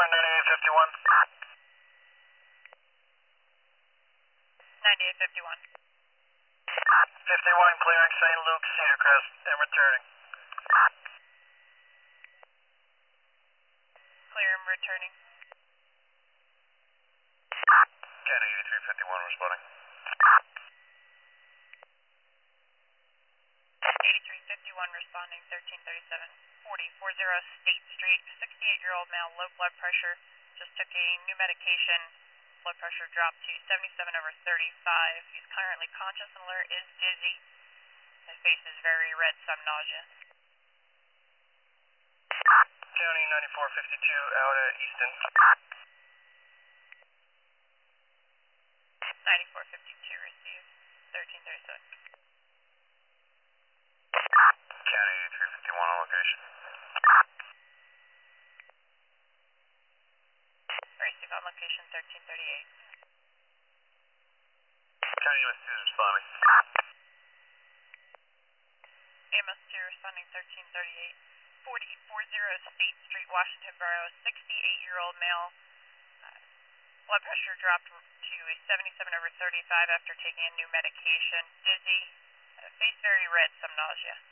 9851. 9851. 51 clearing St. Luke, Cedar Crest, and returning. Clear and returning. Cat 8351 responding. 8351 responding, 1337. 4040 State Street, 68-year-old male, low blood pressure. Just took a new medication. Blood pressure dropped to 77/35. He's currently conscious and alert, is dizzy. His face is very red, some nausea. County 9452 out at Easton. 9452 received, 1337. County 8351 on location. Received on location, 1338. County MS2 is responding. MS2 responding, 1338. 4040 State Street, Washington Borough, 68-year-old male. Blood pressure dropped to a 77/35 after taking a new medication. Dizzy, face very red, some nausea.